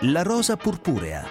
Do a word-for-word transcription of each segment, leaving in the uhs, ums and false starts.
La rosa purpurea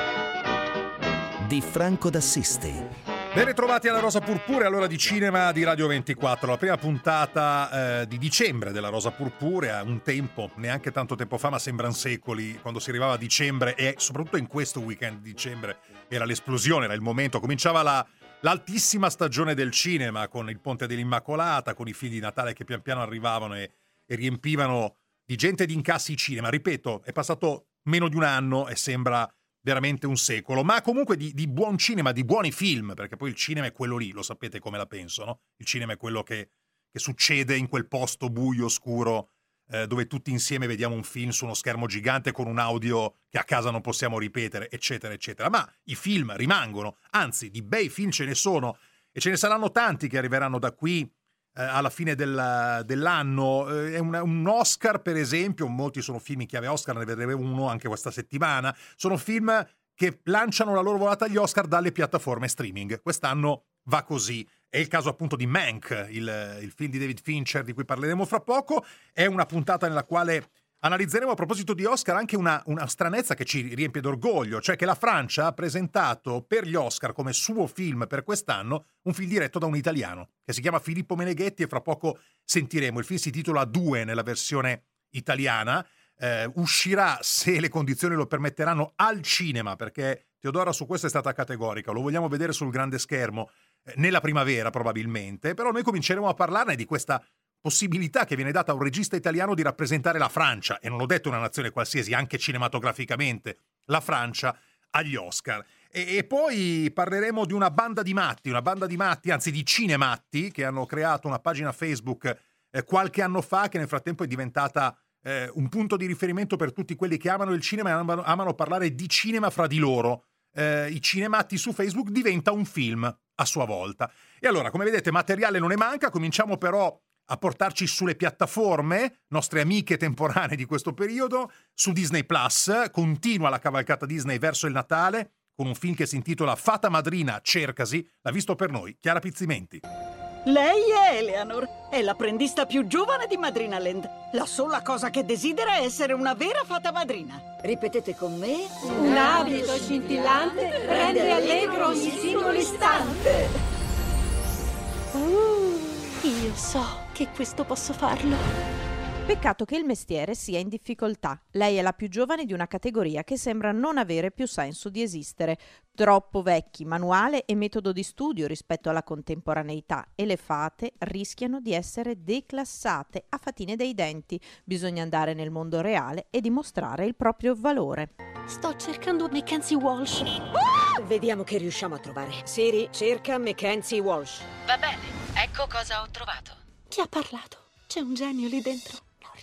di Franco d'Assisti. Ben ritrovati alla Rosa Purpurea, all'ora di cinema di Radio ventiquattro, la prima puntata eh, di dicembre della Rosa Purpurea, un tempo, neanche tanto tempo fa, ma sembrano secoli, quando si arrivava a dicembre e soprattutto in questo weekend di dicembre era l'esplosione, era il momento, cominciava la, l'altissima stagione del cinema con il Ponte dell'Immacolata, con i film di Natale che pian piano arrivavano e, e riempivano di gente e di incassi i cinema. Ripeto, è passato meno di un anno e sembra veramente un secolo, ma comunque di, di buon cinema, di buoni film, perché poi il cinema è quello lì, lo sapete come la penso, no? Il cinema è quello che, che succede in quel posto buio, oscuro, eh, dove tutti insieme vediamo un film su uno schermo gigante con un audio che a casa non possiamo ripetere, eccetera, eccetera. Ma i film rimangono, anzi, di bei film ce ne sono, e ce ne saranno tanti che arriveranno da qui eh, alla fine del, dell'anno. Eh, è un, un Oscar, per esempio, molti sono film in chiave Oscar, ne vedremo uno anche questa settimana, sono film che lanciano la loro volata agli Oscar dalle piattaforme streaming. Quest'anno va così. È il caso appunto di Mank, il, il film di David Fincher di cui parleremo fra poco. È una puntata nella quale analizzeremo, a proposito di Oscar, anche una, una stranezza che ci riempie d'orgoglio, cioè che la Francia ha presentato per gli Oscar come suo film per quest'anno un film diretto da un italiano che si chiama Filippo Meneghetti, e fra poco sentiremo. Il film si intitola Due nella versione italiana. Eh, uscirà, se le condizioni lo permetteranno, al cinema, perché Teodora su questo è stata categorica, lo vogliamo vedere sul grande schermo eh, nella primavera probabilmente, però noi cominceremo a parlarne di questa possibilità che viene data a un regista italiano di rappresentare la Francia, e non ho detto una nazione qualsiasi, anche cinematograficamente, la Francia agli Oscar. E, e poi parleremo di una banda di matti, una banda di matti, anzi di cinematti, che hanno creato una pagina Facebook eh, qualche anno fa, che nel frattempo è diventata Eh, un punto di riferimento per tutti quelli che amano il cinema e amano, amano parlare di cinema fra di loro. Eh, I cinematti su Facebook diventa un film a sua volta. E allora, come vedete, materiale non ne manca. Cominciamo però a portarci sulle piattaforme, nostre amiche temporanee di questo periodo. Su Disney Plus continua la cavalcata Disney verso il Natale con un film che si intitola Fata Madrina Cercasi. L'ha visto per noi Chiara Pizzimenti. Lei è Eleanor, è l'apprendista più giovane di Madrinaland. La sola cosa che desidera è essere una vera fata madrina. Ripetete con me. Un abito scintillante rende allegro ogni singolo istante. Uh, io so che questo posso farlo. Peccato che il mestiere sia in difficoltà. Lei è la più giovane di una categoria che sembra non avere più senso di esistere. Troppo vecchi manuale e metodo di studio rispetto alla contemporaneità, e le fate rischiano di essere declassate a fatine dei denti. Bisogna andare nel mondo reale e dimostrare il proprio valore. Sto cercando Mackenzie Walsh. Ah! Vediamo che riusciamo a trovare. Siri, cerca Mackenzie Walsh. Va bene, ecco cosa ho trovato. Chi ha parlato? C'è un genio lì dentro.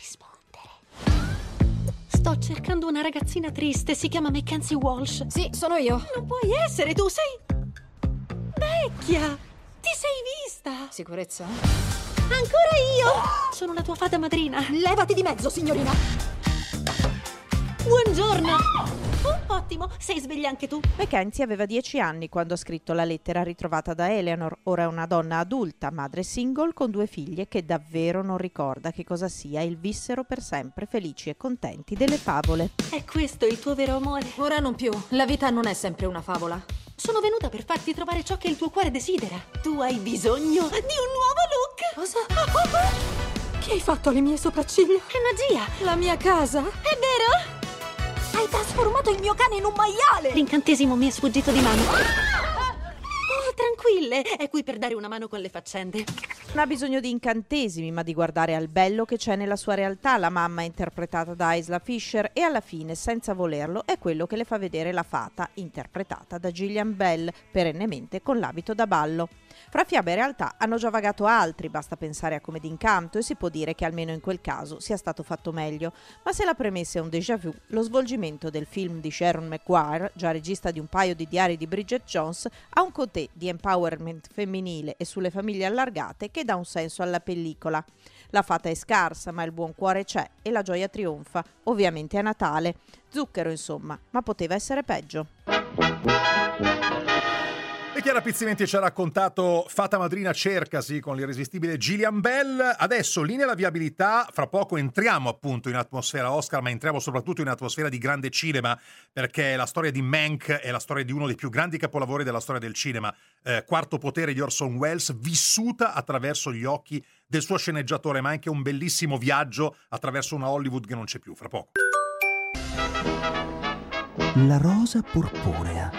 Sto cercando una ragazzina triste, si chiama Mackenzie Walsh. Sì, sono io. Non puoi essere, tu sei vecchia. Ti sei vista? Sicurezza? Ancora io? Sono la tua fata madrina. Levati di mezzo, signorina. Buongiorno. Oh, ottimo, sei sveglia anche tu? Mackenzie aveva dieci anni quando ha scritto la lettera ritrovata da Eleanor. Ora è una donna adulta, madre single con due figlie, che davvero non ricorda che cosa sia il vissero per sempre felici e contenti delle favole. È questo il tuo vero amore? Ora non più, la vita non è sempre una favola. Sono venuta per farti trovare ciò che il tuo cuore desidera. Tu hai bisogno di un nuovo look. Cosa? Che hai fatto alle mie sopracciglia? È magia. La mia casa? È vero? Hai trasformato il mio cane in un maiale! L'incantesimo mi è sfuggito di mano. Oh, tranquille, è qui per dare una mano con le faccende. Non ha bisogno di incantesimi, ma di guardare al bello che c'è nella sua realtà. La mamma è interpretata da Isla Fisher e alla fine, senza volerlo, è quello che le fa vedere la fata, interpretata da Gillian Bell, perennemente con l'abito da ballo. Fra fiabe e realtà hanno già vagato altri, basta pensare a Come d'Incanto, e si può dire che almeno in quel caso sia stato fatto meglio. Ma se la premessa è un déjà vu, lo svolgimento del film di Sharon Maguire, già regista di un paio di diari di Bridget Jones, ha un côté di empowerment femminile e sulle famiglie allargate che dà un senso alla pellicola. La fata è scarsa, ma il buon cuore c'è e la gioia trionfa. Ovviamente è Natale. Zucchero, insomma, ma poteva essere peggio. Chiara Pizzimenti ci ha raccontato Fata Madrina cercasi con l'irresistibile Gillian Bell. Adesso linea la viabilità, fra poco entriamo appunto in atmosfera Oscar, ma entriamo soprattutto in atmosfera di grande cinema, perché la storia di Mank è la storia di uno dei più grandi capolavori della storia del cinema, eh, Quarto Potere di Orson Welles, vissuta attraverso gli occhi del suo sceneggiatore, ma anche un bellissimo viaggio attraverso una Hollywood che non c'è più. Fra poco. La rosa purpurea.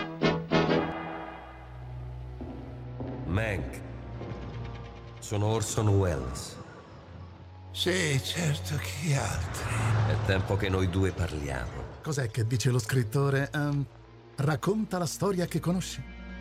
Mank. Sono Orson Welles. Sì, certo, chi altri? È tempo che noi due parliamo. Cos'è che dice lo scrittore? Um, racconta la storia che conosci.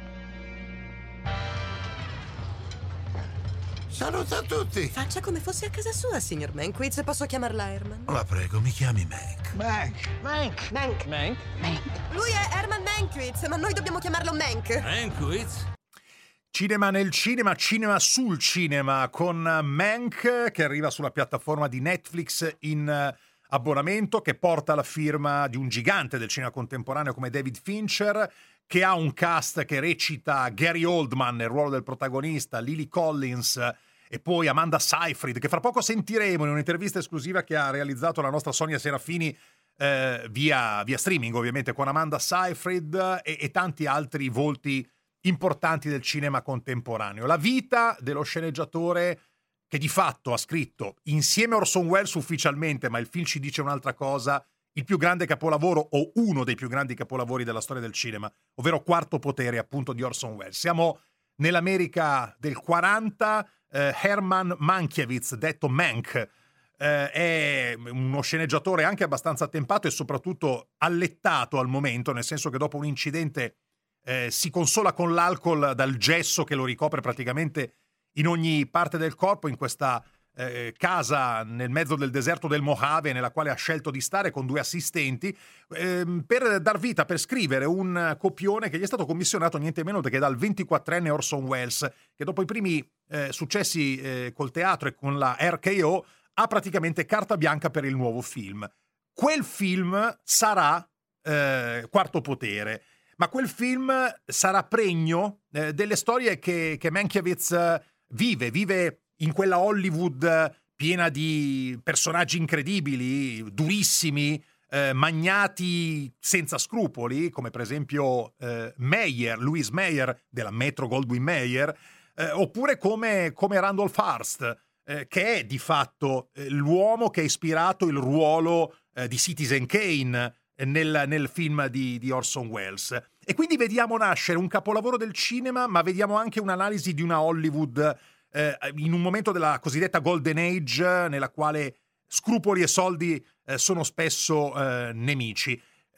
Saluta a tutti! Faccia come fosse a casa sua, signor Mankiewicz. Posso chiamarla Herman? La prego, mi chiami Mank. Mank. Mank. Mank. Mank? Mank. Lui è Herman Mankiewicz, ma noi dobbiamo chiamarlo Mank. Mankiewicz? Cinema nel cinema, cinema sul cinema con Mank, che arriva sulla piattaforma di Netflix in abbonamento, che porta la firma di un gigante del cinema contemporaneo come David Fincher, che ha un cast che recita Gary Oldman nel ruolo del protagonista, Lily Collins e poi Amanda Seyfried, che fra poco sentiremo in un'intervista esclusiva che ha realizzato la nostra Sonia Serafini eh, via, via streaming, ovviamente, con Amanda Seyfried e, e tanti altri volti importanti del cinema contemporaneo. La vita dello sceneggiatore che di fatto ha scritto, insieme a Orson Welles ufficialmente, ma il film ci dice un'altra cosa, il più grande capolavoro o uno dei più grandi capolavori della storia del cinema, ovvero Quarto Potere, appunto, di Orson Welles. Siamo nell'America del quaranta, eh, Herman Mankiewicz, detto Mank, eh, è uno sceneggiatore anche abbastanza attempato e soprattutto allettato al momento, nel senso che dopo un incidente Eh, si consola con l'alcol dal gesso che lo ricopre praticamente in ogni parte del corpo, in questa eh, casa nel mezzo del deserto del Mojave, nella quale ha scelto di stare con due assistenti eh, per dar vita, per scrivere un copione che gli è stato commissionato niente meno che dal ventiquattrenne Orson Welles, che dopo i primi eh, successi eh, col teatro e con la R K O ha praticamente carta bianca per il nuovo film. Quel film sarà eh, Quarto Potere. Ma quel film sarà pregno eh, delle storie che, che Mankiewicz vive, vive in quella Hollywood piena di personaggi incredibili, durissimi, eh, magnati senza scrupoli, come per esempio eh, Meyer, Louis Meyer, della Metro-Goldwyn-Mayer, eh, oppure come, come Randolph Hearst, eh, che è di fatto eh, l'uomo che ha ispirato il ruolo eh, di Citizen Kane, Nel, nel film di, di Orson Welles. E quindi vediamo nascere un capolavoro del cinema, ma vediamo anche un'analisi di una Hollywood eh, in un momento della cosiddetta Golden Age, nella quale scrupoli e soldi eh, sono spesso eh, nemici.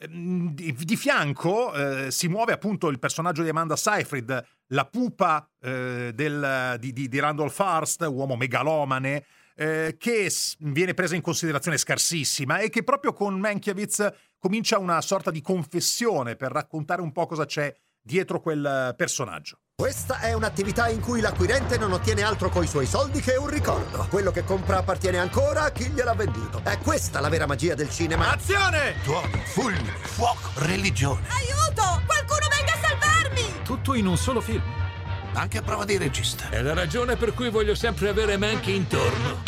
Di, di fianco eh, si muove appunto il personaggio di Amanda Seyfried, la pupa eh, del, di, di, di Randolph Hearst, uomo megalomane, eh, che viene presa in considerazione scarsissima e che proprio con Mankiewicz comincia una sorta di confessione per raccontare un po' cosa c'è dietro quel personaggio. Questa è un'attività in cui l'acquirente non ottiene altro coi suoi soldi che un ricordo. Quello che compra appartiene ancora a chi gliel'ha venduto. È questa la vera magia del cinema. Azione! Tuoni, fulmini, fuoco, religione. Aiuto! Qualcuno venga a salvarmi! Tutto in un solo film. Anche a prova di regista. È la ragione per cui voglio sempre avere Mank intorno.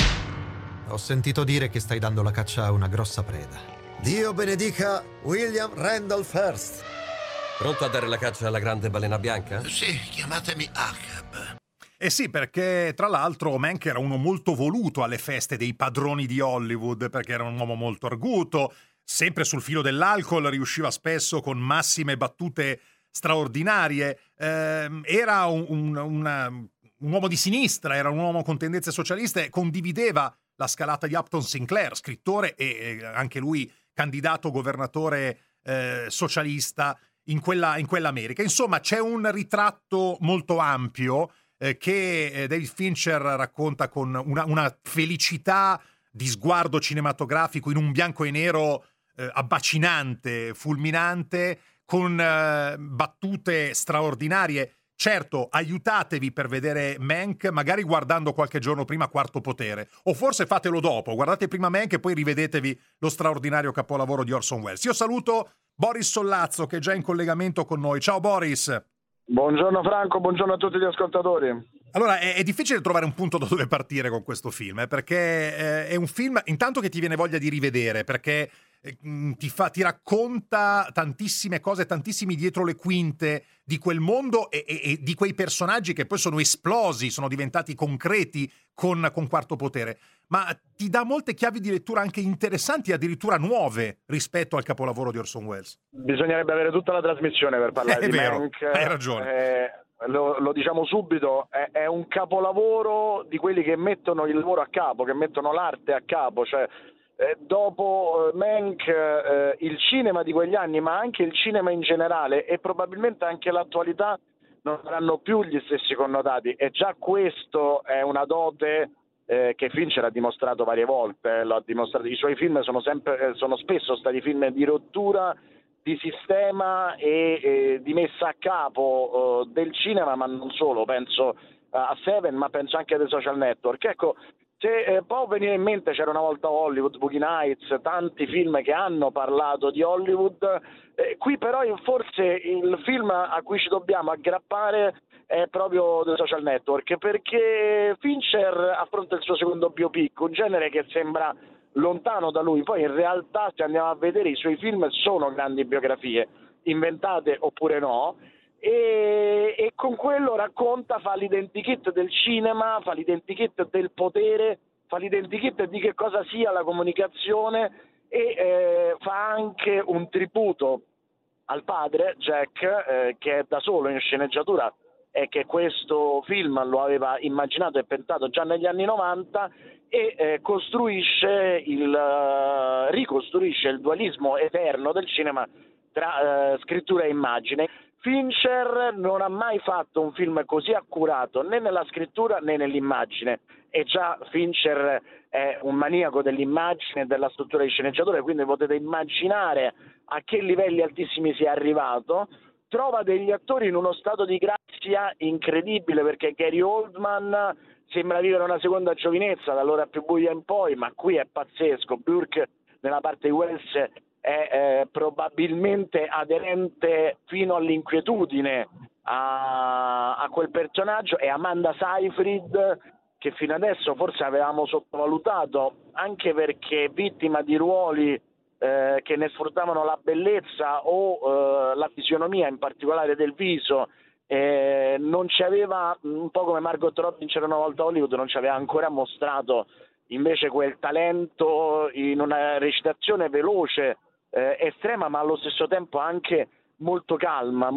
Ho sentito dire che stai dando la caccia a una grossa preda. Dio benedica William Randolph Hearst. Pronto a dare la caccia alla grande balena bianca? Sì, chiamatemi Ahab. Eh sì, perché tra l'altro Mank era uno molto voluto alle feste dei padroni di Hollywood, perché era un uomo molto arguto, sempre sul filo dell'alcol, riusciva spesso con massime battute straordinarie. Eh, era un, un, una, un uomo di sinistra, era un uomo con tendenze socialiste, condivideva la scalata di Upton Sinclair, scrittore e, e anche lui candidato governatore eh, socialista in quella, in quell'America. Insomma, c'è un ritratto molto ampio eh, che eh, David Fincher racconta con una, una felicità di sguardo cinematografico in un bianco e nero eh, abbacinante, fulminante, con eh, battute straordinarie. Certo, aiutatevi per vedere Mank, magari guardando qualche giorno prima Quarto Potere, o forse fatelo dopo, guardate prima Mank e poi rivedetevi lo straordinario capolavoro di Orson Welles. Io saluto Boris Sollazzo, che è già in collegamento con noi. Ciao Boris! Buongiorno Franco, buongiorno a tutti gli ascoltatori. Allora, è, è difficile trovare un punto da dove partire con questo film, eh, perché eh, è un film intanto che ti viene voglia di rivedere, perché eh, ti, fa, ti racconta tantissime cose, tantissimi dietro le quinte di quel mondo e, e, e di quei personaggi che poi sono esplosi, sono diventati concreti con, con Quarto Potere, ma ti dà molte chiavi di lettura anche interessanti, addirittura nuove rispetto al capolavoro di Orson Welles. Bisognerebbe avere tutta la trasmissione per parlare è di vero, Mank. Hai ragione. Eh, lo, lo diciamo subito, è, è un capolavoro di quelli che mettono il lavoro a capo, che mettono l'arte a capo, cioè eh, dopo eh, Mank eh, il cinema di quegli anni, ma anche il cinema in generale e probabilmente anche l'attualità non avranno più gli stessi connotati, e già questo è una dote eh, che Fincher ha dimostrato varie volte, eh, lo ha dimostrato. I suoi film sono, sempre, eh, sono spesso stati film di rottura di sistema e, e di messa a capo uh, del cinema, ma non solo, penso uh, a Seven, ma penso anche a The Social Network. Ecco, se eh, può venire in mente C'era una volta Hollywood, Boogie Nights, tanti film che hanno parlato di Hollywood, eh, qui però forse il film a cui ci dobbiamo aggrappare è proprio The Social Network, perché Fincher affronta il suo secondo biopic, un genere che sembra lontano da lui, poi in realtà se andiamo a vedere i suoi film sono grandi biografie, inventate oppure no, e, e con quello racconta, fa l'identikit del cinema, fa l'identikit del potere, fa l'identikit di che cosa sia la comunicazione e eh, fa anche un tributo al padre, Jack, eh, che è da solo in sceneggiatura e che questo film lo aveva immaginato e pensato già negli anni novanta, e eh, costruisce il uh, ricostruisce il dualismo eterno del cinema tra uh, scrittura e immagine. Fincher non ha mai fatto un film così accurato né nella scrittura né nell'immagine, e già Fincher è un maniaco dell'immagine e della struttura di sceneggiatore, quindi potete immaginare a che livelli altissimi sia arrivato. Trova degli attori in uno stato di grazia incredibile, perché Gary Oldman sembra vivere una seconda giovinezza dall'ora più buia in poi, ma qui è pazzesco. Burke nella parte di Wells è eh, probabilmente aderente fino all'inquietudine a, a quel personaggio, e Amanda Seyfried, che fino adesso forse avevamo sottovalutato, anche perché vittima di ruoli eh, che ne sfruttavano la bellezza o eh, la fisionomia, in particolare del viso. Eh, non ci aveva, un po' come Margot Robbie in C'era una volta Hollywood, non ci aveva ancora mostrato invece quel talento in una recitazione veloce, eh, estrema, ma allo stesso tempo anche molto calma,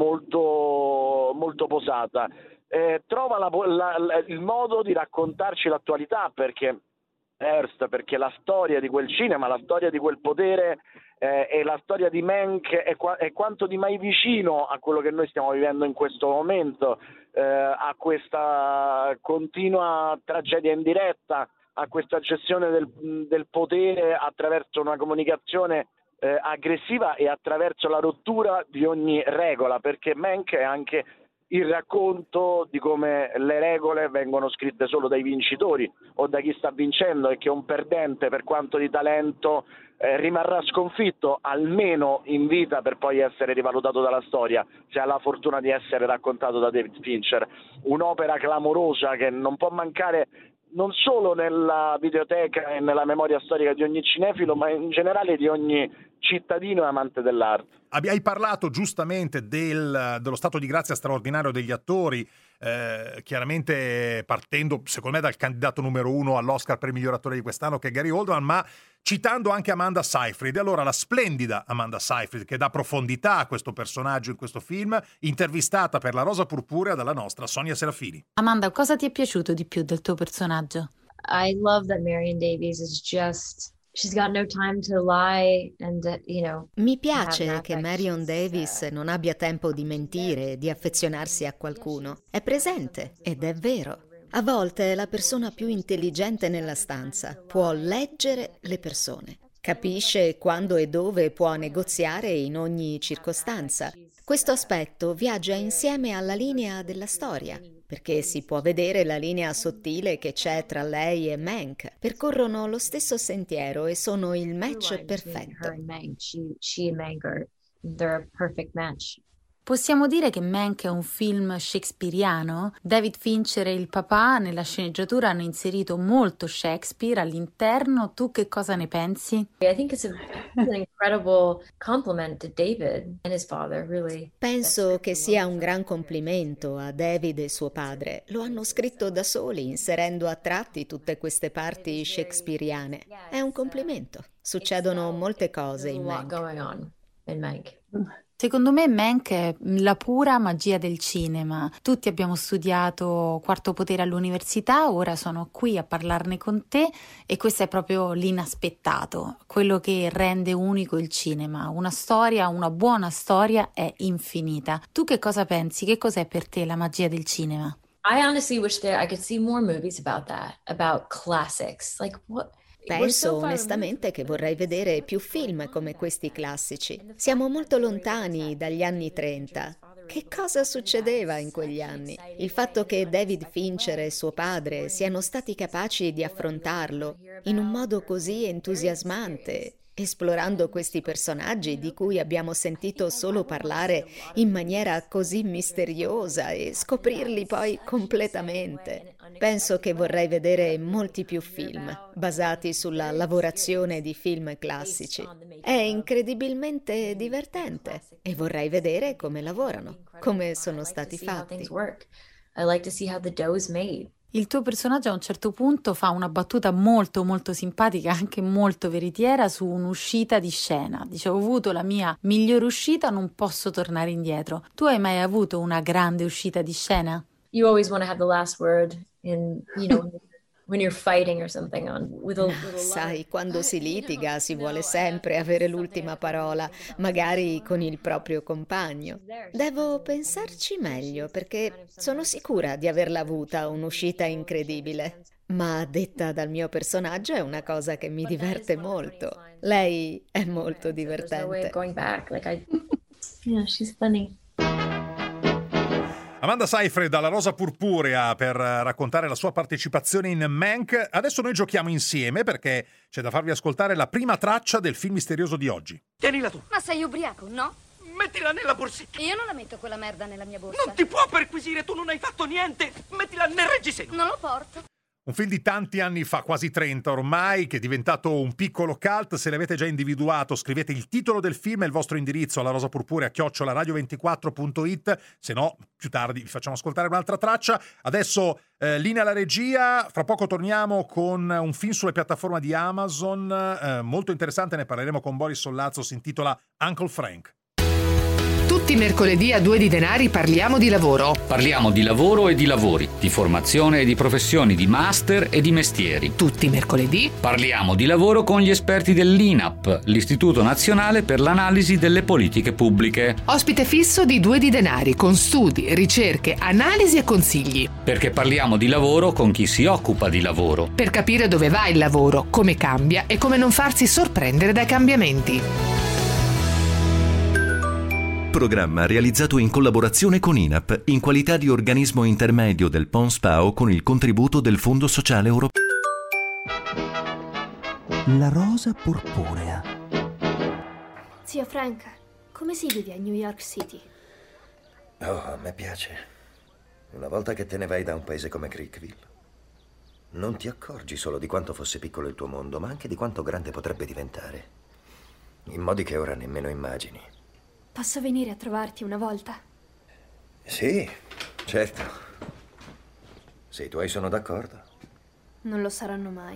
molto, molto posata. Eh, trova la, la, la, il modo di raccontarci l'attualità, perché Hearst, perché la storia di quel cinema, la storia di quel potere eh, e la storia di Mank è, qua, è quanto di mai vicino a quello che noi stiamo vivendo in questo momento, eh, a questa continua tragedia in diretta, a questa gestione del, del potere attraverso una comunicazione eh, aggressiva e attraverso la rottura di ogni regola, perché Mank è anche il racconto di come le regole vengono scritte solo dai vincitori o da chi sta vincendo, e che un perdente, per quanto di talento, eh, rimarrà sconfitto almeno in vita per poi essere rivalutato dalla storia, se ha la fortuna di essere raccontato da David Fincher. Un'opera clamorosa che non può mancare non solo nella videoteca e nella memoria storica di ogni cinefilo, ma in generale di ogni cittadino e amante dell'arte. Hai parlato giustamente del, dello stato di grazia straordinario degli attori, eh, chiaramente partendo secondo me dal candidato numero uno all'Oscar per il miglior attore di quest'anno, che è Gary Oldman, ma citando anche Amanda Seyfried. Allora, la splendida Amanda Seyfried, che dà profondità a questo personaggio in questo film, intervistata per La Rosa Purpurea dalla nostra Sonia Serafini. Amanda, cosa ti è piaciuto di più del tuo personaggio? I love that Marion Davies is just... She's got no time to lie and, uh, you know, Mi piace che Marion Davies non abbia tempo di mentire, di affezionarsi a qualcuno. È presente ed è vero. A volte è la persona più intelligente nella stanza, può leggere le persone, capisce quando e dove può negoziare in ogni circostanza. Questo aspetto viaggia insieme alla linea della storia, perché si può vedere la linea sottile che c'è tra lei e Mank. Percorrono lo stesso sentiero e sono il match perfetto. She, she and Mank are, they're a perfect match. Possiamo dire che Mank è un film shakespeariano? David Fincher e il papà nella sceneggiatura hanno inserito molto Shakespeare all'interno. Tu che cosa ne pensi? I think it's a, an incredible compliment to David and his father, really. Penso che sia un gran complimento a David e suo padre. Lo hanno scritto da soli, inserendo a tratti tutte queste parti shakespeariane. È un complimento. Succedono molte cose in Mank. Secondo me Mank è la pura magia del cinema. Tutti abbiamo studiato Quarto Potere all'università, ora sono qui a parlarne con te e questo è proprio l'inaspettato, quello che rende unico il cinema. Una storia, una buona storia è infinita. Tu che cosa pensi? Che cos'è per te la magia del cinema? I honestly wish that I could see more movies about that, about classics. Like what? Penso onestamente che vorrei vedere più film come questi classici. Siamo molto lontani dagli anni trenta. Che cosa succedeva in quegli anni? Il fatto che David Fincher e suo padre siano stati capaci di affrontarlo in un modo così entusiasmante, esplorando questi personaggi di cui abbiamo sentito solo parlare in maniera così misteriosa e scoprirli poi completamente. Penso che vorrei vedere molti più film basati sulla lavorazione di film classici. È incredibilmente divertente e vorrei vedere come lavorano, come sono stati fatti. I like to see how the dough is made. Il tuo personaggio a un certo punto fa una battuta molto molto simpatica, anche molto veritiera, su un'uscita di scena. Dice: ho avuto la mia migliore uscita, non posso tornare indietro. Tu hai mai avuto una grande uscita di scena? You always want to have the last word in, you know, when you're fighting or something on with a, with a Sai, quando si litiga si vuole sempre avere l'ultima parola, magari con il proprio compagno. Devo pensarci meglio perché sono sicura di averla avuta un'uscita incredibile. Ma detta dal mio personaggio è una cosa che mi diverte molto. Lei è molto divertente. Yeah, she's funny. Amanda Seyfried alla Rosa Purpurea per raccontare la sua partecipazione in Mank. Adesso noi giochiamo insieme perché c'è da farvi ascoltare la prima traccia del film misterioso di oggi. Tienila tu. Ma sei ubriaco, no? Mettila nella borsetta. Io non la metto quella merda nella mia borsa. Non ti può perquisire, tu non hai fatto niente. Mettila nel reggiseno. Non lo porto. Un film di tanti anni fa, quasi trenta ormai, che è diventato un piccolo cult. Se l'avete già individuato, scrivete il titolo del film e il vostro indirizzo alla rosapurpurea chiocciola radio ventiquattro punto it, se no più tardi vi facciamo ascoltare un'altra traccia. Adesso eh, linea alla regia, fra poco torniamo con un film sulle piattaforme di Amazon, eh, molto interessante, ne parleremo con Boris Sollazzo, si intitola Uncle Frank. Tutti i mercoledì a Due di Denari parliamo di lavoro. Parliamo di lavoro e di lavori, di formazione e di professioni, di master e di mestieri. Tutti i mercoledì parliamo di lavoro con gli esperti dell'I N A P, l'Istituto Nazionale per l'Analisi delle Politiche Pubbliche. Ospite fisso di Due di Denari, con studi, ricerche, analisi e consigli. Perché parliamo di lavoro con chi si occupa di lavoro. Per capire dove va il lavoro, come cambia e come non farsi sorprendere dai cambiamenti. Programma realizzato in collaborazione con I N A P in qualità di organismo intermedio del P O N S P A O con il contributo del Fondo Sociale Europeo. La rosa purpurea. Zio Frank, come si vive a New York City? Oh, a me piace. Una volta che te ne vai da un paese come Creekville, non ti accorgi solo di quanto fosse piccolo il tuo mondo, ma anche di quanto grande potrebbe diventare. In modi che ora nemmeno immagini. Posso venire a trovarti una volta? Sì, certo. Se i tuoi sono d'accordo. Non lo saranno mai.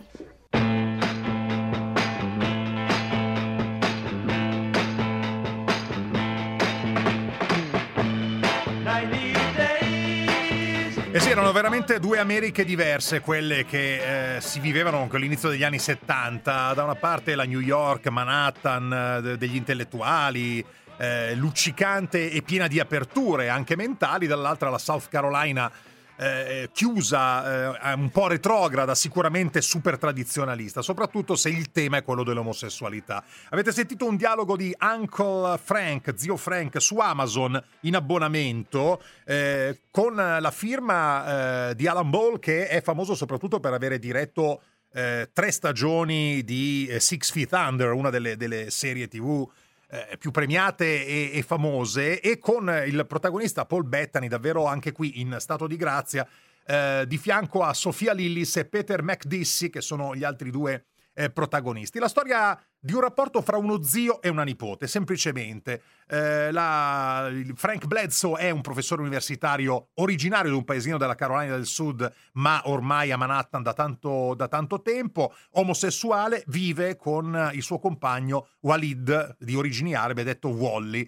E sì, erano veramente due Americhe diverse quelle che eh, si vivevano con l'inizio degli anni settanta. Da una parte la New York, Manhattan, de- degli intellettuali, Eh, luccicante e piena di aperture anche mentali, dall'altra la South Carolina eh, chiusa, eh, un po' retrograda, sicuramente super tradizionalista, soprattutto se il tema è quello dell'omosessualità. Avete sentito un dialogo di Uncle Frank, zio Frank, su Amazon in abbonamento, eh, con la firma eh, di Alan Ball, che è famoso soprattutto per avere diretto eh, tre stagioni di eh, Six Feet Under, una delle, delle serie tivù eh, più premiate e, e famose, e con il protagonista Paul Bettany davvero anche qui in stato di grazia, eh, di fianco a Sophia Lillis e Peter McDishy, che sono gli altri due eh, protagonisti. La storia di un rapporto fra uno zio e una nipote, semplicemente. Eh, la, Frank Bledsoe è un professore universitario originario di un paesino della Carolina del Sud, ma ormai a Manhattan da tanto, da tanto tempo, omosessuale, vive con il suo compagno Walid, di origini arabe, detto Wally.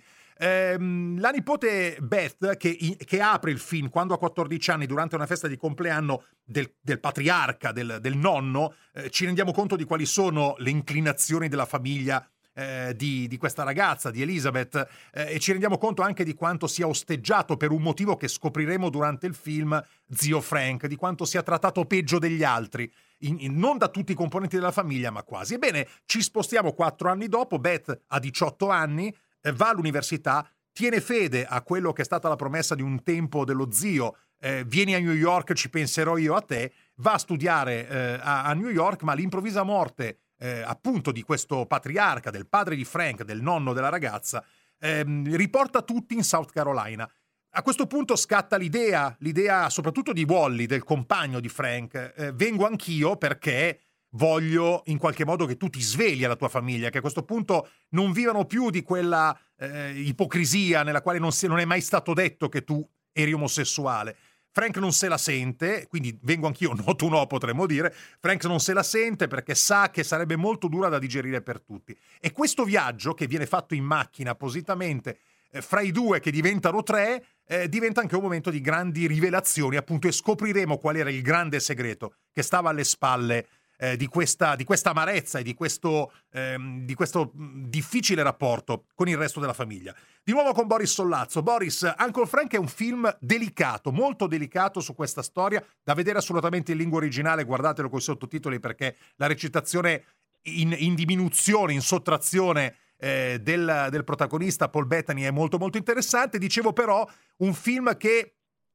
Ehm, la nipote Beth, che, che apre il film quando ha quattordici anni durante una festa di compleanno del, del patriarca, del, del nonno, eh, ci rendiamo conto di quali sono le inclinazioni della famiglia eh, di, di questa ragazza, di Elizabeth, eh, e ci rendiamo conto anche di quanto sia osteggiato, per un motivo che scopriremo durante il film, zio Frank, di quanto sia trattato peggio degli altri, in, in, non da tutti i componenti della famiglia, ma quasi. Ebbene, ci spostiamo quattro anni dopo. Beth ha diciotto anni, va all'università, tiene fede a quello che è stata la promessa di un tempo dello zio, eh, vieni a New York, ci penserò io a te, va a studiare eh, a, a New York, ma l'improvvisa morte eh, appunto di questo patriarca, del padre di Frank, del nonno della ragazza, ehm, riporta tutti in South Carolina. A questo punto scatta l'idea, l'idea soprattutto di Wally, del compagno di Frank, eh, vengo anch'io perché voglio in qualche modo che tu ti svegli alla tua famiglia, che a questo punto non vivano più di quella eh, ipocrisia nella quale non, si, non è mai stato detto che tu eri omosessuale. Frank non se la sente, quindi vengo anch'io, no tu no potremmo dire, Frank non se la sente perché sa che sarebbe molto dura da digerire per tutti. E questo viaggio, che viene fatto in macchina appositamente, eh, fra i due che diventano tre, eh, diventa anche un momento di grandi rivelazioni, appunto, e scopriremo qual era il grande segreto che stava alle spalle Eh, di, questa, di questa amarezza e di questo, ehm, di questo difficile rapporto con il resto della famiglia. Di nuovo con Boris Sollazzo. Boris, Uncle Frank è un film delicato, molto delicato su questa storia, da vedere assolutamente in lingua originale, guardatelo con i sottotitoli perché la recitazione in, in diminuzione, in sottrazione eh, del, del protagonista Paul Bettany è molto molto interessante. Dicevo però, un film che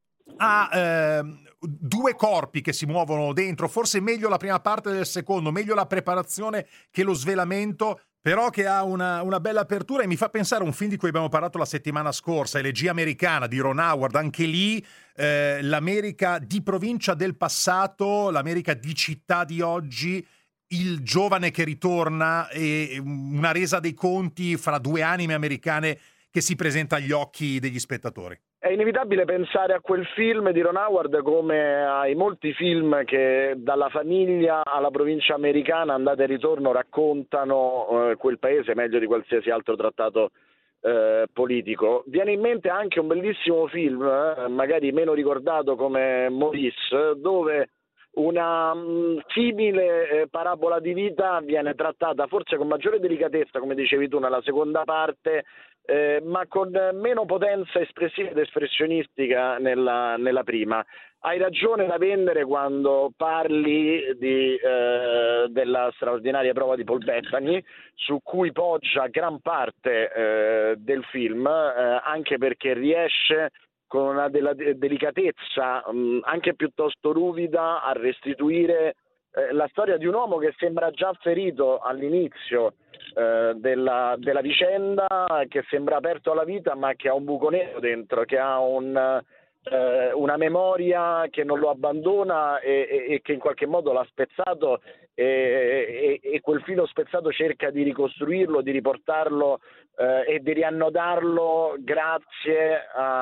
ha eh, due corpi che si muovono dentro, forse meglio la prima parte del secondo, meglio la preparazione che lo svelamento, però che ha una, una bella apertura, e mi fa pensare a un film di cui abbiamo parlato la settimana scorsa, Elegia americana di Ron Howard. Anche lì eh, l'America di provincia del passato, l'America di città di oggi, il giovane che ritorna e una resa dei conti fra due anime americane che si presenta agli occhi degli spettatori. È inevitabile pensare a quel film di Ron Howard come ai molti film che dalla famiglia alla provincia americana, andata e ritorno, raccontano eh, quel paese meglio di qualsiasi altro trattato eh, politico. Viene in mente anche un bellissimo film, eh, magari meno ricordato come Maurice, dove una mh, simile eh, parabola di vita viene trattata forse con maggiore delicatezza, come dicevi tu, nella seconda parte, eh, ma con meno potenza espressiva ed espressionistica nella, nella prima. Hai ragione da vendere quando parli di, eh, della straordinaria prova di Paul Bettany, su cui poggia gran parte eh, del film, eh, anche perché riesce con una della delicatezza mh, anche piuttosto ruvida a restituire eh, la storia di un uomo che sembra già ferito all'inizio eh, della, della vicenda, che sembra aperto alla vita ma che ha un buco nero dentro, che ha un, eh, una memoria che non lo abbandona e, e, e che in qualche modo l'ha spezzato, e, e, e quel filo spezzato cerca di ricostruirlo, di riportarlo eh, e di riannodarlo grazie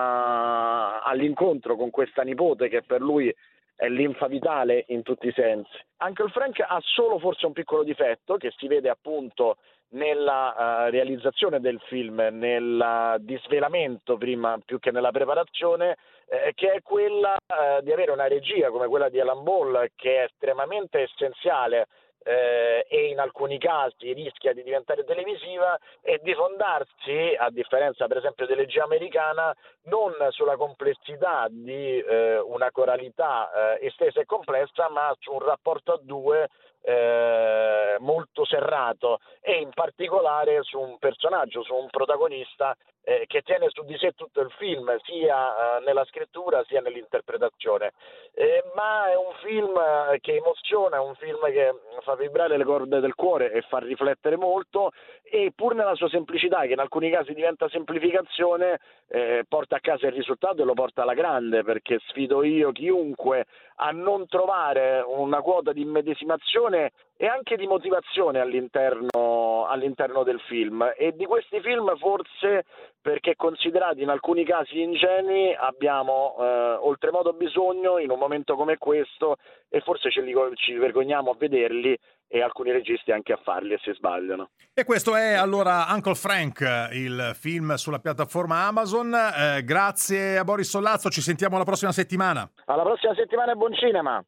a, all'incontro con questa nipote che per lui è linfa vitale in tutti i sensi. Uncle Frank ha solo forse un piccolo difetto che si vede appunto nella uh, realizzazione del film, nel disvelamento prima più che nella preparazione, eh, che è quella uh, di avere una regia come quella di Alan Ball, che è estremamente essenziale eh, e in alcuni casi rischia di diventare televisiva, e di fondarsi, a differenza per esempio dell'Elegia americana, non sulla complessità di eh, una coralità eh, estesa e complessa, ma su un rapporto a due eh, molto serrato, e in particolare su un personaggio, su un protagonista eh, che tiene su di sé tutto il film, sia eh, nella scrittura sia nell'interpretazione. Eh, ma è un film che emoziona, è un film che fa vibrare le corde del cuore e fa riflettere molto, e pur nella sua semplicità, che in alcuni casi diventa semplificazione, eh, porta a casa il risultato e lo porta alla grande, perché sfido io chiunque a non trovare una quota di immedesimazione e anche di motivazione all'interno, all'interno del film. E di questi film, forse perché considerati in alcuni casi ingenui, abbiamo eh, oltremodo bisogno in un momento come questo, e forse ce li, ci vergogniamo a vederli, e alcuni registi anche a farli, e si sbagliano. E questo è allora Uncle Frank, il film sulla piattaforma Amazon. Eh, grazie a Boris Sollazzo, ci sentiamo la prossima settimana. Alla prossima settimana e buon cinema!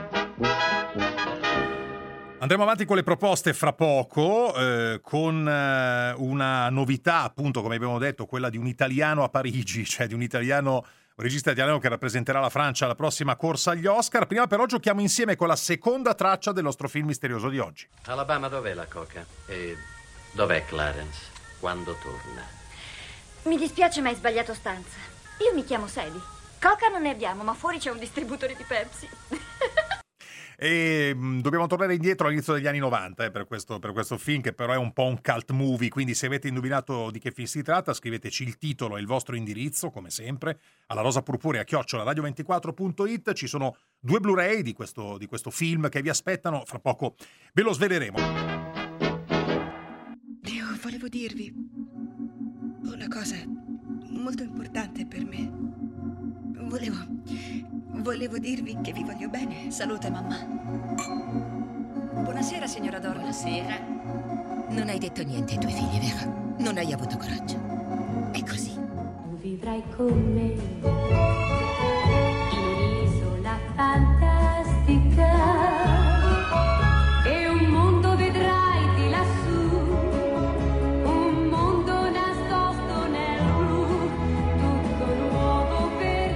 Andremo avanti con le proposte fra poco, eh, con eh, una novità, appunto, come abbiamo detto, quella di un italiano a Parigi, cioè di un italiano, un regista italiano che rappresenterà la Francia alla prossima corsa agli Oscar. Prima però giochiamo insieme con la seconda traccia del nostro film misterioso di oggi. Alabama, dov'è la coca? E dov'è Clarence? Quando torna? Mi dispiace, ma hai sbagliato stanza. Io mi chiamo Sadie. Coca non ne abbiamo, ma fuori c'è un distributore di Pepsi. E mh, dobbiamo tornare indietro all'inizio degli anni novanta eh, per, questo, per questo film, che però è un po' un cult movie, quindi se avete indovinato di che film si tratta, scriveteci il titolo e il vostro indirizzo, come sempre, alla rosapurpurea chiocciola radio ventiquattro punto it. Ci sono due Blu-ray di questo, di questo film che vi aspettano, fra poco ve lo sveleremo. Io volevo dirvi una cosa molto importante per me. Volevo... Volevo dirvi che vi voglio bene. Salute, mamma. Buonasera, signora Dorn. Buonasera. Non hai detto niente ai tuoi figli, vero? Non hai avuto coraggio. È così. Vivrai con me in un'isola fantastica e un mondo vedrai di lassù, un mondo nascosto nel blu, tutto nuovo per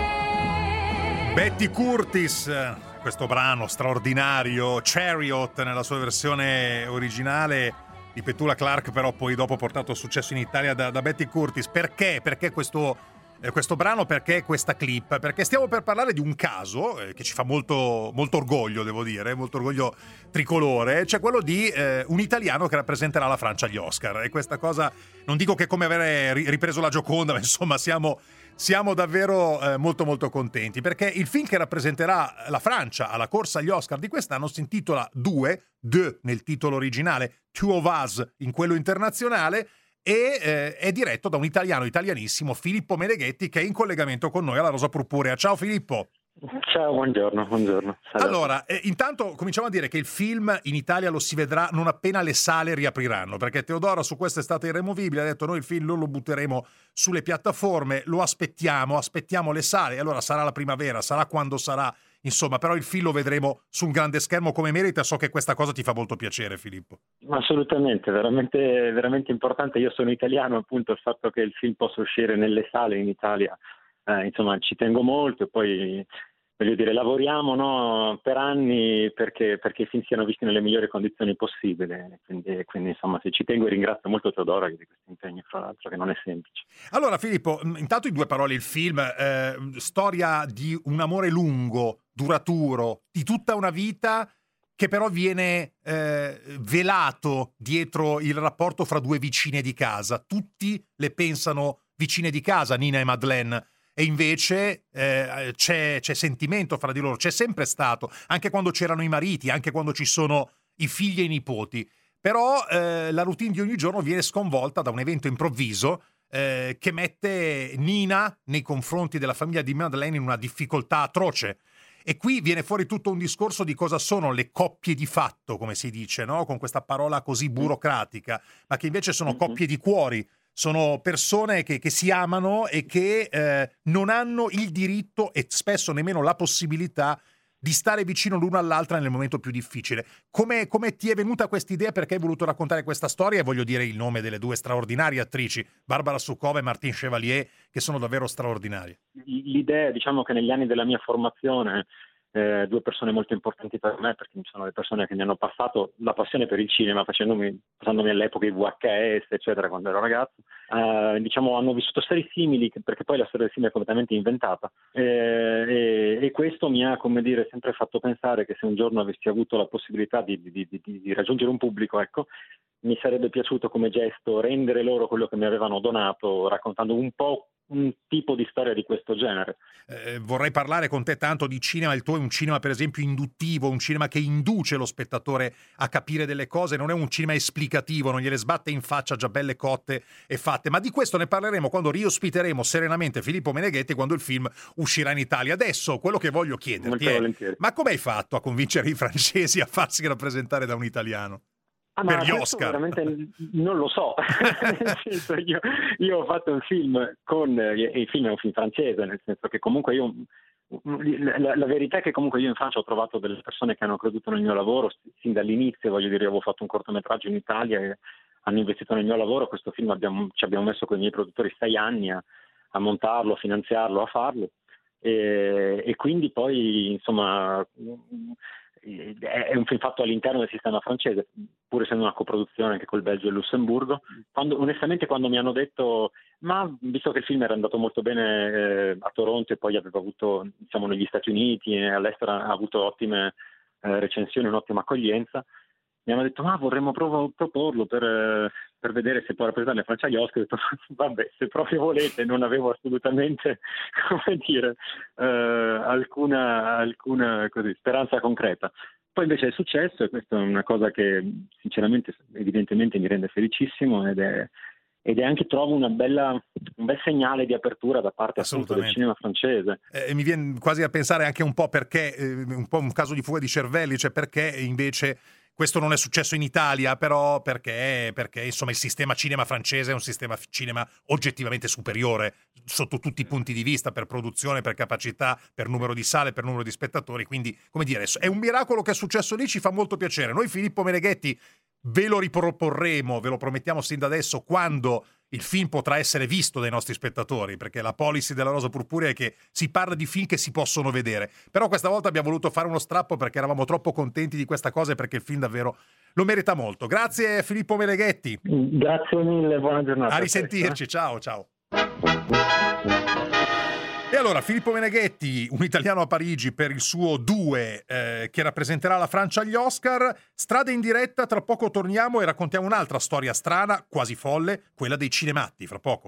te. Betty Curtis, questo brano straordinario, Chariot nella sua versione originale di Petula Clark, però poi dopo portato a successo in Italia da, da Betty Curtis. Perché? Perché questo, eh, questo brano, perché questa clip? Perché stiamo per parlare di un caso eh, che ci fa molto, molto orgoglio, devo dire, molto orgoglio tricolore, cioè quello di eh, un italiano che rappresenterà la Francia agli Oscar. E questa cosa, non dico che è come avere ripreso la Gioconda, ma insomma siamo... Siamo davvero eh, molto molto contenti, perché il film che rappresenterà la Francia alla corsa agli Oscar di quest'anno si intitola Due, Deux nel titolo originale, Two of Us in quello internazionale, e eh, è diretto da un italiano italianissimo, Filippo Meneghetti, che è in collegamento con noi alla Rosa Purpurea. Ciao Filippo! Ciao, buongiorno, buongiorno. Salve. Allora, eh, intanto cominciamo a dire che il film in Italia lo si vedrà non appena le sale riapriranno, perché Teodora su questo è stata irremovibile, ha detto noi il film non lo butteremo sulle piattaforme, lo aspettiamo, aspettiamo le sale, allora sarà la primavera, sarà quando sarà, insomma, però il film lo vedremo sul grande schermo come merita. So che questa cosa ti fa molto piacere, Filippo. Assolutamente, veramente, veramente importante. Io sono italiano, appunto il fatto che il film possa uscire nelle sale in Italia, eh, insomma ci tengo molto, e poi voglio dire, lavoriamo no, per anni perché, perché i film siano visti nelle migliori condizioni possibili, quindi, quindi insomma se ci tengo, e ringrazio molto Teodora di questo impegno, fra l'altro, che non è semplice. Allora Filippo, intanto in due parole il film, eh, storia di un amore lungo, duraturo, di tutta una vita, che però viene eh, velato dietro il rapporto fra due vicine di casa. Tutti le pensano vicine di casa, Nina e Madeleine, e invece eh, c'è, c'è sentimento fra di loro, c'è sempre stato, anche quando c'erano i mariti, anche quando ci sono i figli e i nipoti. Però eh, la routine di ogni giorno viene sconvolta da un evento improvviso eh, che mette Nina nei confronti della famiglia di Madeleine in una difficoltà atroce. E qui viene fuori tutto un discorso di cosa sono le coppie di fatto, come si dice, no? Con questa parola così burocratica, ma che invece sono coppie di cuori. Sono persone che, che si amano e che eh, non hanno il diritto e spesso nemmeno la possibilità di stare vicino l'una all'altra nel momento più difficile. Come, come ti è venuta questa idea? Perché hai voluto raccontare questa storia? E voglio dire il nome delle due straordinarie attrici, Barbara Sukkova e Martine Chevalier, che sono davvero straordinarie. L'idea, diciamo che negli anni della mia formazione eh, due persone molto importanti per me, perché sono le persone che mi hanno passato la passione per il cinema, facendomi, passandomi all'epoca i V H S, eccetera, quando ero ragazzo. Eh, diciamo, hanno vissuto storie simili, perché poi la storia del film è completamente inventata. Eh, e, e questo mi ha, come dire, sempre fatto pensare che se un giorno avessi avuto la possibilità di, di, di, di raggiungere un pubblico, ecco, mi sarebbe piaciuto come gesto rendere loro quello che mi avevano donato, raccontando un po' un tipo di storia di questo genere. Eh, vorrei parlare con te tanto di cinema. Il tuo è un cinema, per esempio, induttivo, un cinema che induce lo spettatore a capire delle cose, non è un cinema esplicativo, non gliele sbatte in faccia già belle cotte e fatte. Ma di questo ne parleremo quando riospiteremo serenamente Filippo Meneghetti, quando il film uscirà in Italia. Adesso quello che voglio chiederti è: ma come hai fatto a convincere i francesi a farsi rappresentare da un italiano? Ah, per ma gli Oscar veramente non lo so. Nel senso, io, io ho fatto un film con e il film è un film francese, nel senso che comunque io la, la verità è che comunque io in Francia ho trovato delle persone che hanno creduto nel mio lavoro sin dall'inizio. Voglio dire, avevo fatto un cortometraggio in Italia e hanno investito nel mio lavoro. Questo film abbiamo, ci abbiamo messo con i miei produttori sei anni a, a montarlo, a finanziarlo, a farlo, e, e quindi poi insomma è un film fatto all'interno del sistema francese, pur essendo una coproduzione anche col Belgio e il Lussemburgo. Quando, onestamente, quando mi hanno detto, ma visto che il film era andato molto bene eh, a Toronto e poi aveva avuto, diciamo, negli Stati Uniti e all'estero ha avuto ottime eh, recensioni, un'ottima accoglienza, mi hanno detto, ma vorremmo prov- proporlo per, eh, per vedere se può rappresentare la Francia agli Oscar. Ho detto, vabbè, se proprio volete. Non avevo assolutamente, come dire, eh, alcuna, alcuna così, speranza concreta. Poi invece è successo, e questa è una cosa che sinceramente, evidentemente mi rende felicissimo, ed è, ed è anche, trovo, una bella, un bel segnale di apertura da parte appunto del cinema francese. E eh, mi viene quasi a pensare anche un po' perché, eh, un po' un caso di fuga di cervelli, cioè perché invece questo non è successo in Italia, però perché, perché insomma il sistema cinema francese è un sistema cinema oggettivamente superiore sotto tutti i punti di vista, per produzione, per capacità, per numero di sale, per numero di spettatori. Quindi, come dire, è un miracolo che è successo lì, ci fa molto piacere. Noi, Filippo Meneghetti, ve lo riproporremo, ve lo promettiamo sin da adesso, quando il film potrà essere visto dai nostri spettatori, perché la policy della Rosa Purpurea è che si parla di film che si possono vedere. Però questa volta abbiamo voluto fare uno strappo perché eravamo troppo contenti di questa cosa e perché il film davvero lo merita molto. Grazie Filippo Meneghetti. Grazie mille, buona giornata. A risentirci, ciao ciao. E allora, Filippo Meneghetti, un italiano a Parigi per il suo due, eh, che rappresenterà la Francia agli Oscar. Strade in diretta, tra poco torniamo e raccontiamo un'altra storia strana, quasi folle, quella dei cinematti, fra poco.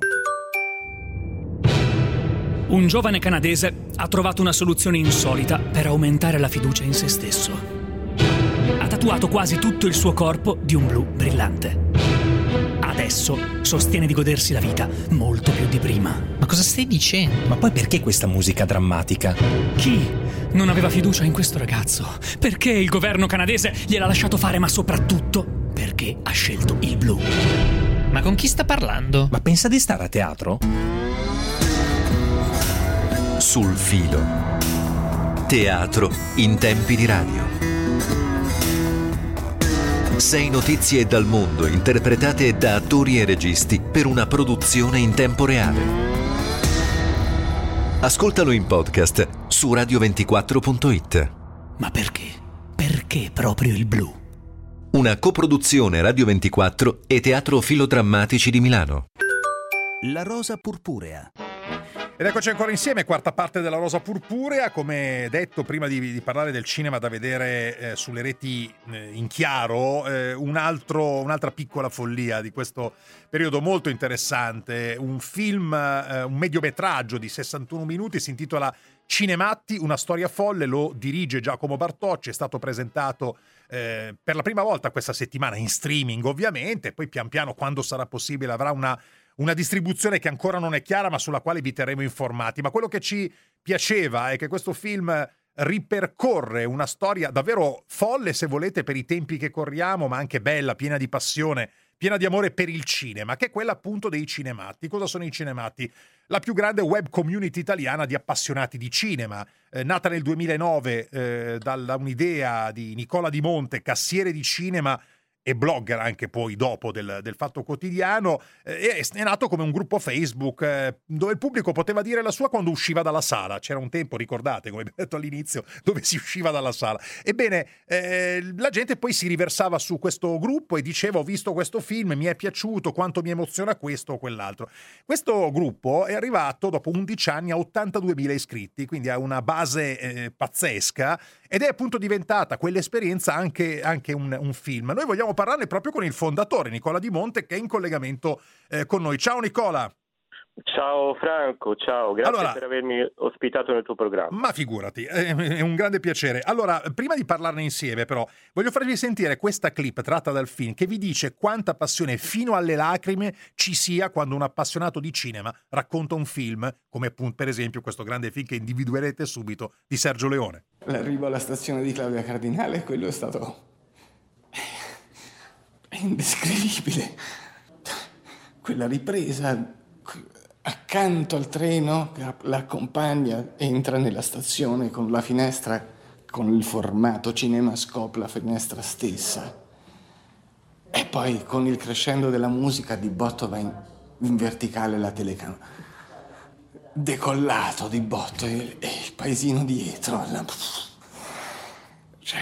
Un giovane canadese ha trovato una soluzione insolita per aumentare la fiducia in se stesso. Ha tatuato quasi tutto il suo corpo di un blu brillante. Adesso sostiene di godersi la vita molto più di prima. Ma cosa stai dicendo? Ma poi perché questa musica drammatica? Chi non aveva fiducia in questo ragazzo? Perché il governo canadese gliel'ha lasciato fare, ma soprattutto perché ha scelto il blu. Ma con chi sta parlando? Ma pensa di stare a teatro? Sul filo. Teatro in tempi di radio. Sei notizie dal mondo interpretate da attori e registi per una produzione in tempo reale. Ascoltalo in podcast su radio ventiquattro punto it. Ma perché? Perché proprio il blu? Una coproduzione Radio ventiquattro e Teatro Filodrammatici di Milano. La Rosa Purpurea. Ed eccoci ancora insieme, quarta parte della Rosa Purpurea. Come detto, prima di, di parlare del cinema da vedere eh, sulle reti eh, in chiaro, eh, un altro, un'altra piccola follia di questo periodo molto interessante, un film, eh, un mediometraggio di sessantuno minuti, si intitola Cinematti, una storia folle, lo dirige Giacomo Bartocci, è stato presentato eh, per la prima volta questa settimana in streaming ovviamente, poi pian piano, quando sarà possibile, avrà una Una distribuzione che ancora non è chiara, ma sulla quale vi terremo informati. Ma quello che ci piaceva è che questo film ripercorre una storia davvero folle, se volete, per i tempi che corriamo, ma anche bella, piena di passione, piena di amore per il cinema, che è quella appunto dei cinematti. Cosa sono i cinematti? La più grande web community italiana di appassionati di cinema, eh, nata nel duemilanove eh, da un'idea di Nicola Di Monte, cassiere di cinema e blogger anche poi dopo del, del Fatto Quotidiano, eh, è, è nato come un gruppo Facebook eh, dove il pubblico poteva dire la sua quando usciva dalla sala. C'era un tempo, ricordate, come abbiamo detto all'inizio, dove si usciva dalla sala. Ebbene, eh, la gente poi si riversava su questo gruppo e diceva: ho visto questo film, mi è piaciuto, quanto mi emoziona questo o quell'altro. Questo gruppo è arrivato dopo undici anni a ottantaduemila iscritti, quindi ha una base eh, pazzesca, ed è appunto diventata quell'esperienza anche, anche un, un film. Noi vogliamo parlarne proprio con il fondatore Nicola Di Monte, che è in collegamento eh, con noi. Ciao Nicola. Ciao Franco, ciao, grazie allora, per avermi ospitato nel tuo programma. Ma figurati, è un grande piacere. Allora, prima di parlarne insieme però, voglio farvi sentire questa clip tratta dal film che vi dice quanta passione fino alle lacrime ci sia quando un appassionato di cinema racconta un film, come appunto per esempio questo grande film che individuerete subito di Sergio Leone. L'arrivo alla stazione di Claudia Cardinale, quello è stato è indescrivibile. Quella ripresa accanto al treno che l'accompagna, entra nella stazione con la finestra, con il formato CinemaScope, la finestra stessa, e poi con il crescendo della musica di botto va in, in verticale la telecamera, decollato di botto, e, e il paesino dietro la... cioè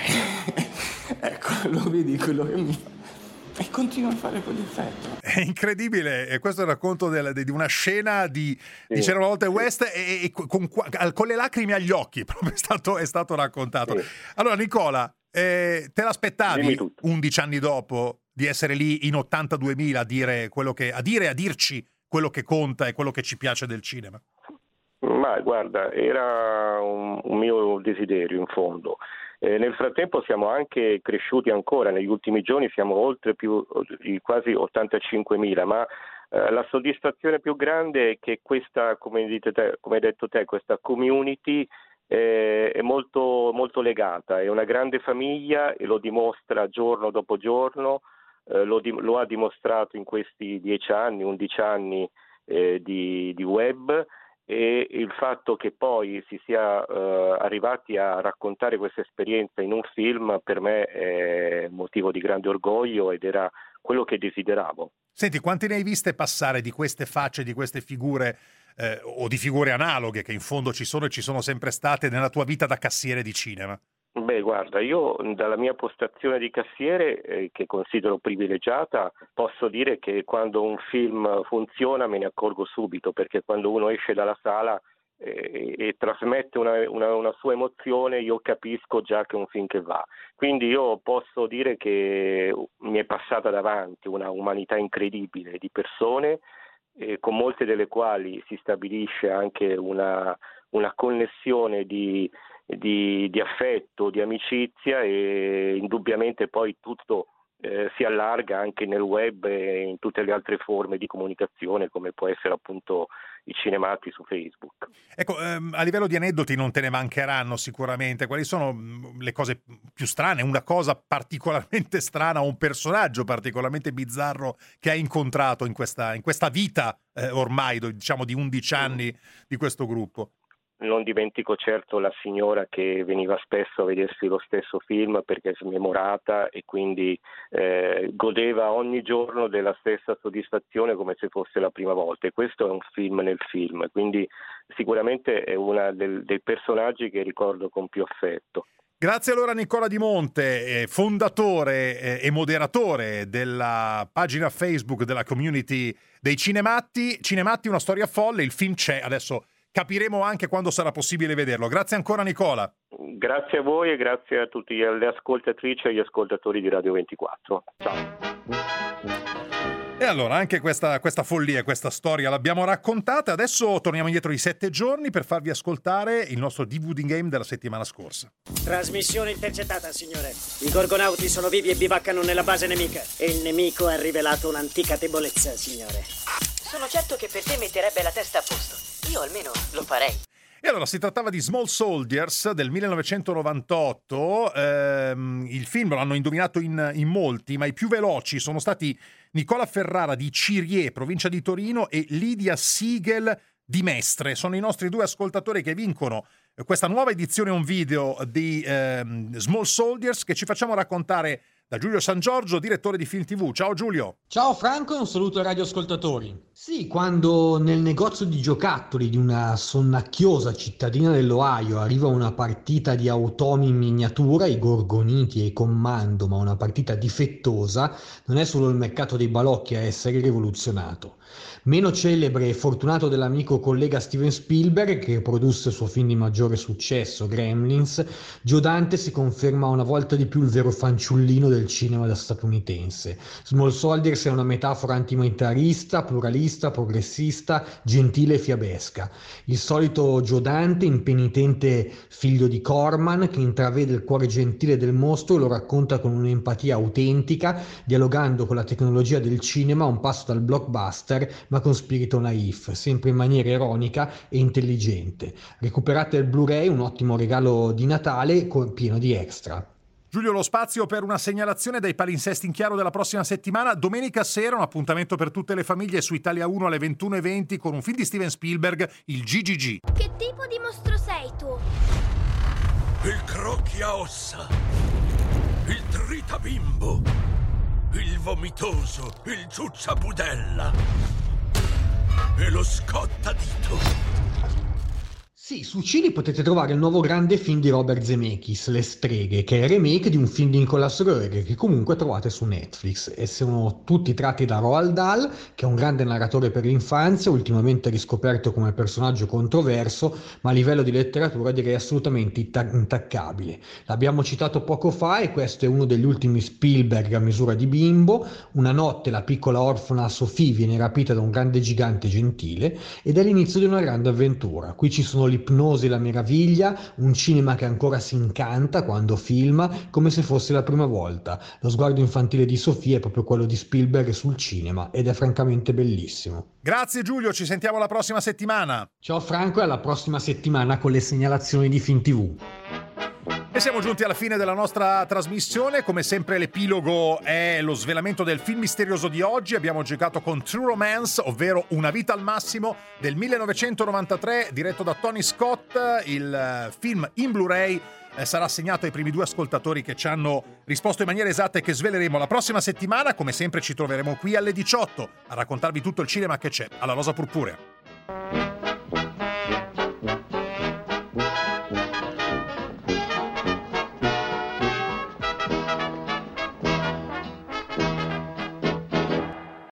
ecco, lo vedi quello che mi fa. E continua a fare quell'effetto. È incredibile, e questo è il racconto del, di una scena di, sì. di C'era una volta il West, e, e con, con le lacrime agli occhi, proprio è stato, è stato raccontato. Sì. Allora Nicola, eh, te l'aspettavi undici anni dopo di essere lì in ottantaduemila a dire quello che, a dire, a dirci quello che conta e quello che ci piace del cinema? Ma guarda, era un, un mio desiderio in fondo. Eh, nel frattempo siamo anche cresciuti ancora, negli ultimi giorni siamo oltre più di quasi ottantacinquemila, ma eh, la soddisfazione più grande è che questa, come, dite te, come hai detto te, questa community eh, è molto, molto legata, è una grande famiglia e lo dimostra giorno dopo giorno, eh, lo, di, lo ha dimostrato in questi dieci anni, undici anni eh, di, di web. E il fatto che poi si sia uh, arrivati a raccontare questa esperienza in un film per me è motivo di grande orgoglio ed era quello che desideravo. Senti, quante ne hai viste passare di queste facce, di queste figure eh, o di figure analoghe che in fondo ci sono e ci sono sempre state nella tua vita da cassiere di cinema? Beh, guarda, io dalla mia postazione di cassiere, eh, che considero privilegiata, posso dire che quando un film funziona me ne accorgo subito, perché quando uno esce dalla sala eh, e trasmette una, una, una sua emozione, io capisco già che è un film che va. Quindi io posso dire che mi è passata davanti una umanità incredibile di persone, eh, con molte delle quali si stabilisce anche una, una connessione di Di, di affetto, di amicizia, e indubbiamente poi tutto eh, si allarga anche nel web e in tutte le altre forme di comunicazione, come può essere appunto i cinemati su Facebook. Ecco, ehm, a livello di aneddoti non te ne mancheranno sicuramente. Quali sono le cose più strane, una cosa particolarmente strana o un personaggio particolarmente bizzarro che hai incontrato in questa, in questa vita eh, ormai diciamo di undici anni di questo gruppo? Non dimentico certo la signora che veniva spesso a vedersi lo stesso film perché è smemorata e quindi eh, godeva ogni giorno della stessa soddisfazione come se fosse la prima volta, e questo è un film nel film, quindi sicuramente è uno dei personaggi che ricordo con più affetto. Grazie allora a Nicola Di Monte, fondatore e moderatore della pagina Facebook della community dei Cinematti. Cinematti, una storia folle, il film c'è, adesso capiremo anche quando sarà possibile vederlo. Grazie ancora Nicola. Grazie a voi e grazie a tutte le ascoltatrici e gli ascoltatori di Radio ventiquattro. Ciao. E allora anche questa, questa follia, questa storia l'abbiamo raccontata. Adesso torniamo indietro di sette giorni per farvi ascoltare il nostro D V D Game della settimana scorsa. Trasmissione intercettata, signore. I gorgonauti sono vivi e bivaccano nella base nemica. E il nemico ha rivelato un'antica debolezza, signore. Sono certo che per te metterebbe la testa a posto. Io almeno lo farei. E allora si trattava di Small Soldiers del millenovecentonovantotto. Ehm, il film lo hanno indovinato in, in molti, ma i più veloci sono stati Nicola Ferrara di Cirié, provincia di Torino, e Lidia Siegel di Mestre. Sono i nostri due ascoltatori che vincono questa nuova edizione on video di ehm, Small Soldiers, che ci facciamo raccontare da Giulio San Giorgio, direttore di Film tivù. Ciao Giulio. Ciao Franco e un saluto ai radioascoltatori. Sì, quando nel negozio di giocattoli di una sonnacchiosa cittadina dell'Ohio arriva una partita di automi in miniatura, i Gorgoniti e i Commando, ma una partita difettosa, non è solo il mercato dei balocchi a essere rivoluzionato. Meno celebre e fortunato dell'amico collega Steven Spielberg, che produsse il suo film di maggiore successo, Gremlins, Joe Dante si conferma una volta di più il vero fanciullino del cinema da statunitense. Small Soldiers è una metafora antimilitarista, pluralista, progressista, gentile e fiabesca. Il solito Joe Dante, impenitente figlio di Corman, che intravede il cuore gentile del mostro e lo racconta con un'empatia autentica, dialogando con la tecnologia del cinema a un passo dal blockbuster, ma con spirito naif, sempre in maniera ironica e intelligente. Recuperate il Blu-ray, un ottimo regalo di Natale pieno di extra. Giulio, lo spazio per una segnalazione dai palinsesti in chiaro della prossima settimana. Domenica sera un appuntamento per tutte le famiglie su Italia uno alle ventuno e venti con un film di Steven Spielberg, il G G G. Che tipo di mostro sei tu? Il crocchia ossa, il tritabimbo, il vomitoso, il ciucciabudella e lo scottadito. Sì, su Cili potete trovare il nuovo grande film di Robert Zemeckis, Le streghe, che è il remake di un film di Nicolas Roeg, che comunque trovate su Netflix, e sono tutti tratti da Roald Dahl, che è un grande narratore per l'infanzia, ultimamente riscoperto come personaggio controverso, ma a livello di letteratura direi assolutamente intaccabile. L'abbiamo citato poco fa e questo è uno degli ultimi Spielberg a misura di bimbo. Una notte la piccola orfana Sophie viene rapita da un grande gigante gentile ed è l'inizio di una grande avventura. Qui ci sono l'ipnosi e la meraviglia, un cinema che ancora si incanta quando filma come se fosse la prima volta. Lo sguardo infantile di Sofia è proprio quello di Spielberg sul cinema ed è francamente bellissimo. Grazie Giulio, ci sentiamo la prossima settimana. Ciao Franco e alla prossima settimana con le segnalazioni di Film tivù. E siamo giunti alla fine della nostra trasmissione. Come sempre l'epilogo è lo svelamento del film misterioso di oggi. Abbiamo giocato con True Romance, ovvero Una vita al massimo del millenovecentonovantatré, diretto da Tony Scott. Il film in Blu-ray sarà assegnato ai primi due ascoltatori che ci hanno risposto in maniera esatta e che sveleremo la prossima settimana. Come sempre ci troveremo qui alle diciotto a raccontarvi tutto il cinema che c'è alla Rosa Purpurea.